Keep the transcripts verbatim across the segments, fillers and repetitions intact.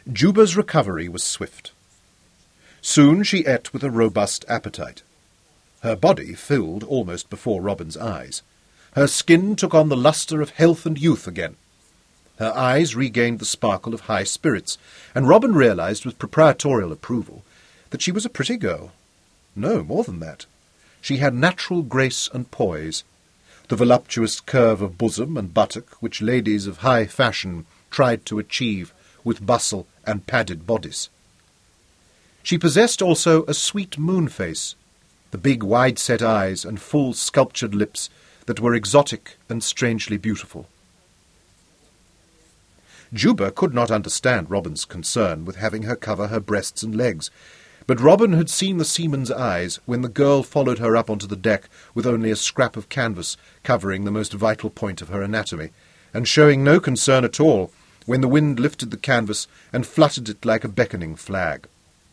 Juba's recovery was swift. Soon she ate with a robust appetite. Her body filled almost before Robin's eyes. Her skin took on the lustre of health and youth again. Her eyes regained the sparkle of high spirits, and Robin realized with proprietorial approval that she was a pretty girl. No, more than that. She had natural grace and poise, the voluptuous curve of bosom and buttock which ladies of high fashion tried to achieve with bustle and padded bodice. She possessed also a sweet moon face, the big wide-set eyes and full sculptured lips that were exotic and strangely beautiful. Juba could not understand Robin's concern with having her cover her breasts and legs, but Robin had seen the seaman's eyes when the girl followed her up onto the deck with only a scrap of canvas covering the most vital point of her anatomy, and showing no concern at all when the wind lifted the canvas and fluttered it like a beckoning flag.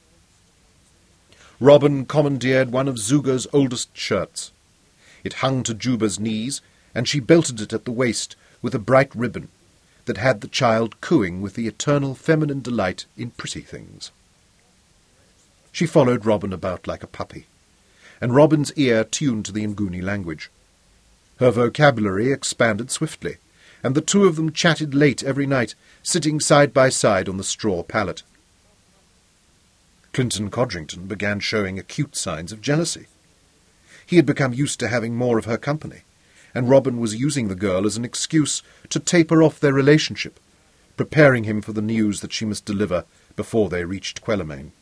Robin commandeered one of Zuga's oldest shirts. It hung to Juba's knees, and she belted it at the waist with a bright ribbon that had the child cooing with the eternal feminine delight in pretty things. She followed Robin about like a puppy, and Robin's ear tuned to the Nguni language. Her vocabulary expanded swiftly, and the two of them chatted late every night, sitting side by side on the straw pallet. Clinton Codrington began showing acute signs of jealousy. He had become used to having more of her company, and Robin was using the girl as an excuse to taper off their relationship, preparing him for the news that she must deliver before they reached Quelimane.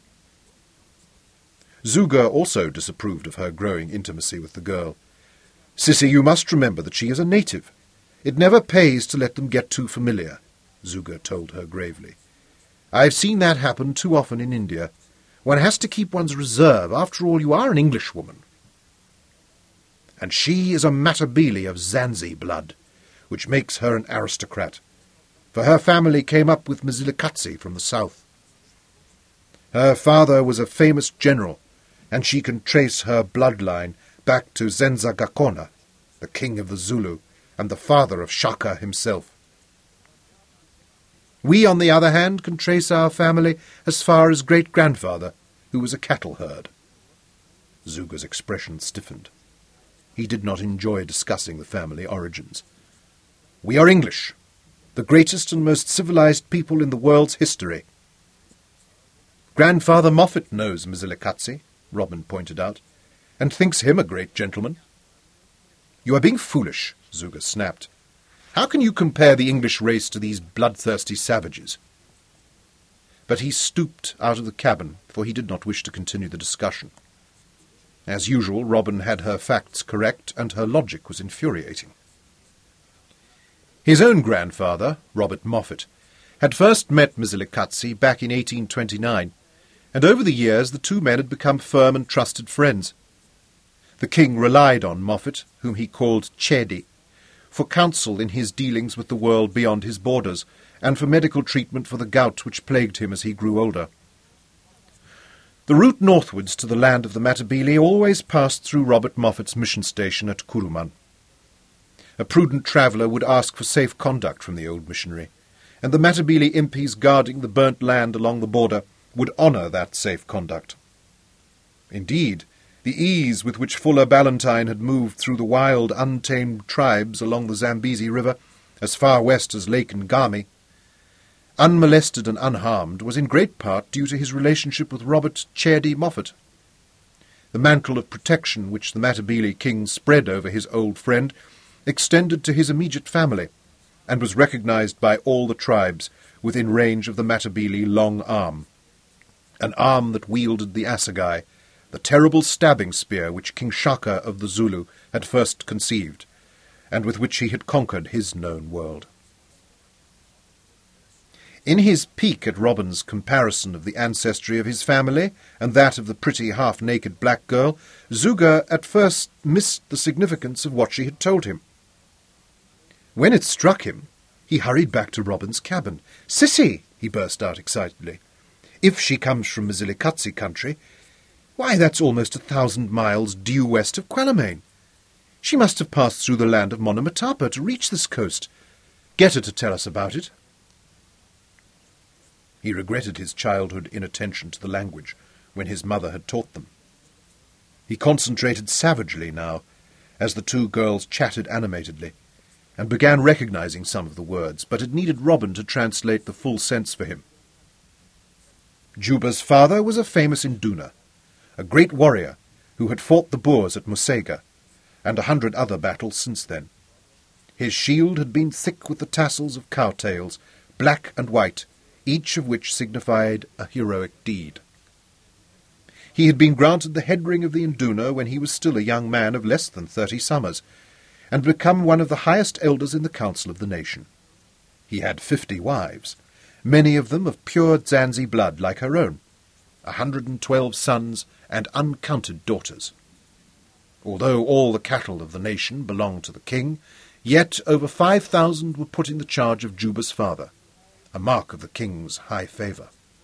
Zuga also disapproved of her growing intimacy with the girl. "Sissy, you must remember that she is a native. It never pays to let them get too familiar," Zuga told her gravely. "I've seen that happen too often in India. One has to keep one's reserve. After all, you are an Englishwoman. And she is a Matabele of Zanzi blood, which makes her an aristocrat, for her family came up with Mzilikazi from the south. Her father was a famous general, and she can trace her bloodline back to Zenzagakona, the king of the Zulu, and the father of Shaka himself. We, on the other hand, can trace our family as far as great-grandfather, who was a cattle herd." Zuga's expression stiffened. He did not enjoy discussing the family origins. "We are English, the greatest and most civilized people in the world's history." "Grandfather Moffat knows Mzilikazi," Robin pointed out, "and thinks him a great gentleman." "You are being foolish," Zuga snapped. "How can you compare the English race to these bloodthirsty savages?" But he stooped out of the cabin, for he did not wish to continue the discussion. As usual, Robin had her facts correct, and her logic was infuriating. His own grandfather, Robert Moffat, had first met Mzilikazi back in eighteen twenty-nine, and over the years the two men had become firm and trusted friends. The king relied on Moffat, whom he called Chedi, for counsel in his dealings with the world beyond his borders, and for medical treatment for the gout which plagued him as he grew older. The route northwards to the land of the Matabele always passed through Robert Moffat's mission station at Kuruman. A prudent traveller would ask for safe conduct from the old missionary, and the Matabele impis guarding the burnt land along the border would honour that safe conduct. Indeed, the ease with which Fuller Ballantyne had moved through the wild, untamed tribes along the Zambezi River, as far west as Lake Ngami, unmolested and unharmed, was in great part due to his relationship with Robert Chedi Moffat. The mantle of protection which the Matabele king spread over his old friend extended to his immediate family, and was recognized by all the tribes within range of the Matabele long arm, an arm that wielded the assegai, the terrible stabbing spear which King Shaka of the Zulu had first conceived, and with which he had conquered his known world. In his pique at Robin's comparison of the ancestry of his family and that of the pretty half-naked black girl, Zuga at first missed the significance of what she had told him. When it struck him, he hurried back to Robin's cabin. "Sissy!" he burst out excitedly. "If she comes from Mzilikazi country, why, that's almost a thousand miles due west of Quelimane. She must have passed through the land of Monomatapa to reach this coast. Get her to tell us about it." He regretted his childhood inattention to the language when his mother had taught them. He concentrated savagely now, as the two girls chatted animatedly, and began recognizing some of the words, but it needed Robin to translate the full sense for him. Juba's father was a famous Induna, a great warrior who had fought the Boers at Musega, and a hundred other battles since then. His shield had been thick with the tassels of cow-tails, black and white, each of which signified a heroic deed. He had been granted the head-ring of the Induna when he was still a young man of less than thirty summers, and become one of the highest elders in the council of the nation. He had fifty wives, many of them of pure Zanzi blood like her own, a hundred and twelve sons and uncounted daughters. Although all the cattle of the nation belonged to the king, yet over five thousand were put in the charge of Juba's father, a mark of the king's high favour.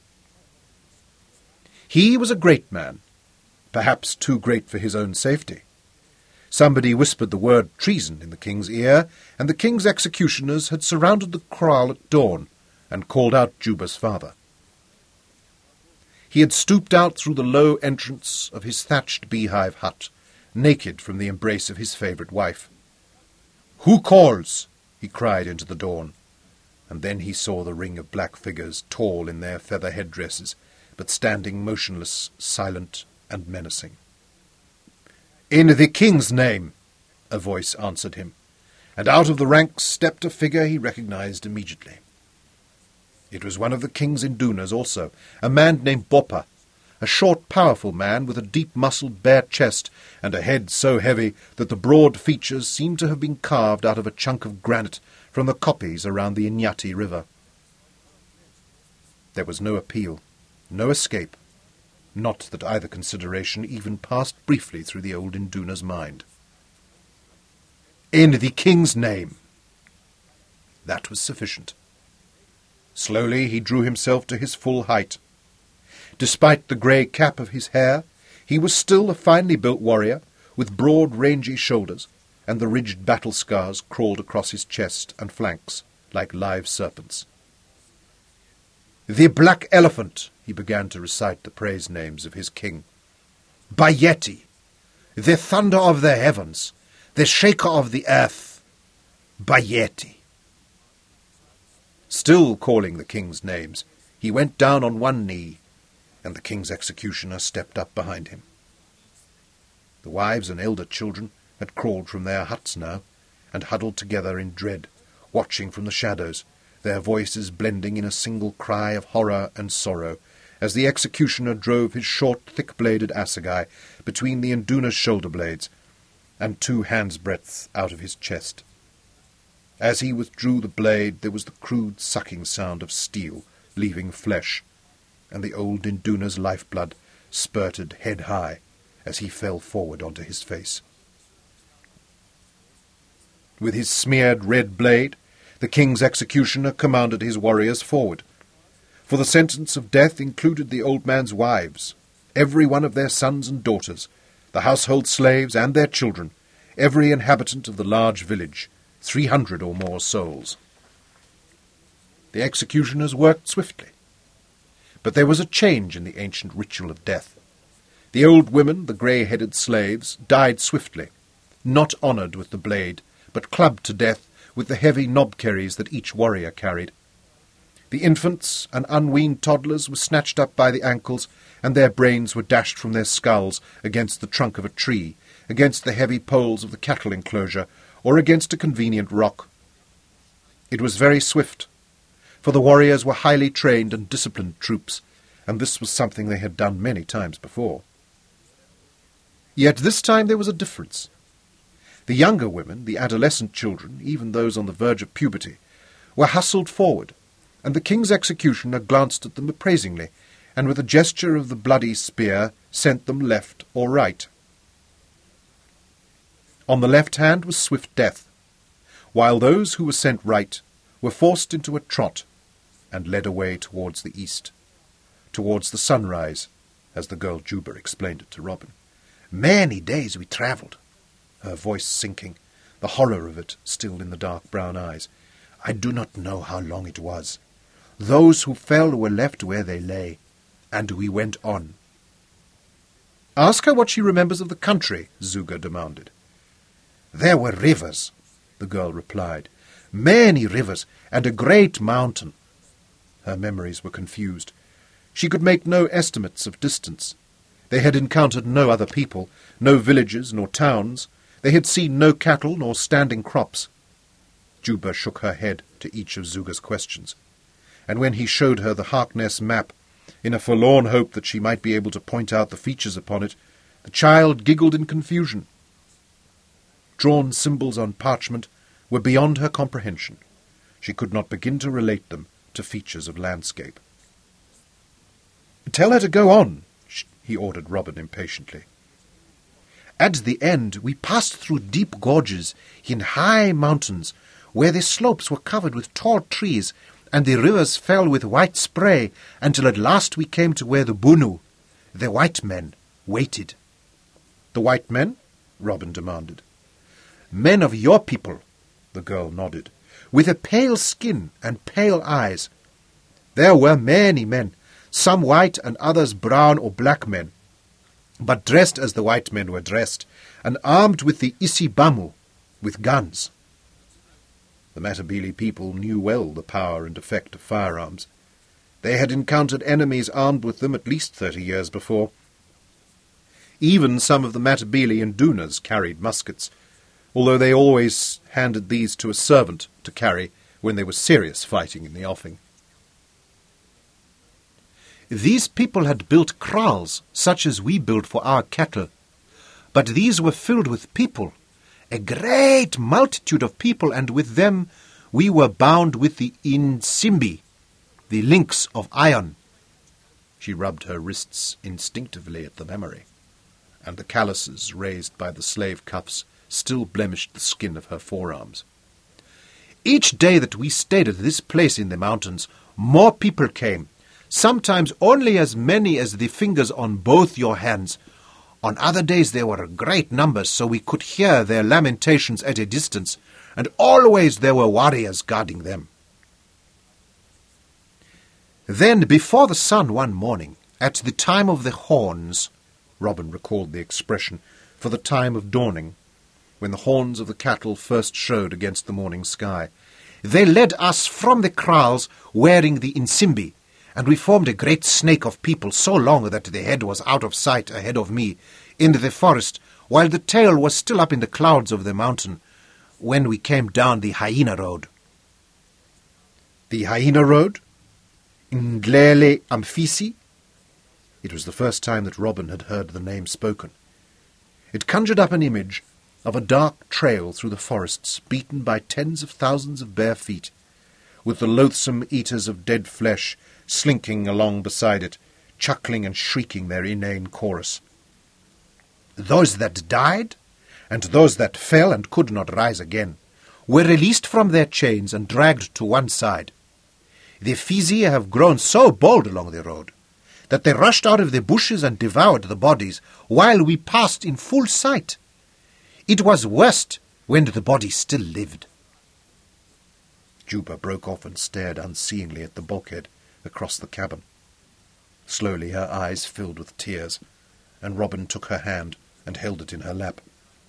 He was a great man, perhaps too great for his own safety. Somebody whispered the word treason in the king's ear, and the king's executioners had surrounded the kraal at dawn and called out Juba's father. He had stooped out through the low entrance of his thatched beehive hut, naked from the embrace of his favourite wife. "Who calls?" he cried into the dawn, and then he saw the ring of black figures, tall in their feather headdresses, but standing motionless, silent, and menacing. "In the king's name," a voice answered him, and out of the ranks stepped a figure he recognized immediately. It was one of the king's Indunas also, a man named Boppa, a short, powerful man with a deep-muscled bare chest and a head so heavy that the broad features seemed to have been carved out of a chunk of granite from the koppies around the Inyati River. There was no appeal, no escape, not that either consideration even passed briefly through the old Induna's mind. "In the king's name." That was sufficient. Slowly he drew himself to his full height. Despite the grey cap of his hair, he was still a finely built warrior, with broad, rangy shoulders, and the ridged battle scars crawled across his chest and flanks like live serpents. "The Black Elephant," he began to recite the praise names of his king. "Bayeti, the thunder of the heavens, the shaker of the earth, Bayeti." Still calling the king's names, he went down on one knee, and the king's executioner stepped up behind him. The wives and elder children had crawled from their huts now, and huddled together in dread, watching from the shadows, their voices blending in a single cry of horror and sorrow, as the executioner drove his short, thick-bladed assegai between the Induna's shoulder-blades, and two hands' breadths out of his chest. As he withdrew the blade, there was the crude sucking sound of steel leaving flesh, and the old Induna's lifeblood spurted head-high as he fell forward onto his face. With his smeared red blade, the king's executioner commanded his warriors forward, for the sentence of death included the old man's wives, every one of their sons and daughters, the household slaves and their children, every inhabitant of the large village, three hundred or more souls. The executioners worked swiftly. But there was a change in the ancient ritual of death. The old women, the grey-headed slaves, died swiftly, not honoured with the blade, but clubbed to death with the heavy knobkerries that each warrior carried. The infants and unweaned toddlers were snatched up by the ankles, and their brains were dashed from their skulls against the trunk of a tree, against the heavy poles of the cattle enclosure, or against a convenient rock. It was very swift, for the warriors were highly trained and disciplined troops, and this was something they had done many times before. Yet this time there was a difference. The younger women, the adolescent children, even those on the verge of puberty, were hustled forward, and the king's executioner glanced at them appraisingly, and with a gesture of the bloody spear sent them left or right. On the left hand was swift death, while those who were sent right were forced into a trot and led away towards the east, towards the sunrise, as the girl Juba explained it to Robin. "Many days we travelled," her voice sinking, the horror of it still in the dark brown eyes. "I do not know how long it was. Those who fell were left where they lay, and we went on. Ask her what she remembers of the country, Zuga demanded. There were rivers, the girl replied. Many rivers, and a great mountain. Her memories were confused. She could make no estimates of distance. They had encountered no other people, no villages nor towns. They had seen no cattle nor standing crops. Juba shook her head to each of Zuga's questions, and when he showed her the Harkness map, in a forlorn hope that she might be able to point out the features upon it, the child giggled in confusion. Drawn symbols on parchment were beyond her comprehension. She could not begin to relate them to features of landscape. "Tell her to go on," he ordered Robin impatiently. "At the end we passed through deep gorges in high mountains, where the slopes were covered with tall trees, and the rivers fell with white spray, until at last we came to where the Bunu, the white men, waited." "The white men?" Robin demanded. "Men of your people," the girl nodded, "with a pale skin and pale eyes. There were many men, some white and others brown or black men, but dressed as the white men were dressed, and armed with the isibamu, with guns." The Matabele people knew well the power and effect of firearms. They had encountered enemies armed with them at least thirty years before. Even some of the Matabele and Dunas carried muskets, although they always handed these to a servant to carry when there was serious fighting in the offing. "These people had built kraals, such as we build for our cattle, but these were filled with people, a great multitude of people, and with them we were bound with the Insimbi, the links of iron." She rubbed her wrists instinctively at the memory, and the calluses raised by the slave cuffs still blemished the skin of her forearms. "Each day that we stayed at this place in the mountains, more people came, sometimes only as many as the fingers on both your hands. On other days there were great numbers, so we could hear their lamentations at a distance, and always there were warriors guarding them." "Then, before the sun one morning, at the time of the horns," Robin recalled the expression for the time of dawning, when the horns of the cattle first showed against the morning sky, "they led us from the kraals wearing the Insimbi, and we formed a great snake of people so long that the head was out of sight ahead of me in the forest, while the tail was still up in the clouds of the mountain when we came down the Hyena Road." "The Hyena Road? Ndlele Amphisi?" It was the first time that Robin had heard the name spoken. It conjured up an image of a dark trail through the forests, beaten by tens of thousands of bare feet, with the loathsome eaters of dead flesh slinking along beside it, chuckling and shrieking their inane chorus. Those that died, and those that fell and could not rise again, were released from their chains and dragged to one side. The Fizi have grown so bold along the road that they rushed out of the bushes and devoured the bodies while we passed in full sight. It was worst when the bodies still lived. Juba broke off and stared unseeingly at the bulkhead across the cabin. Slowly her eyes filled with tears, and Robin took her hand and held it in her lap.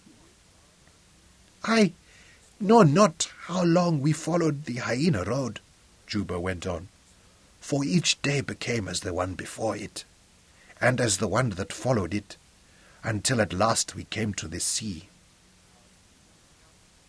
"I know not how long we followed the Hyena Road," Juba went on, "for each day became as the one before it, and as the one that followed it, until at last we came to the sea.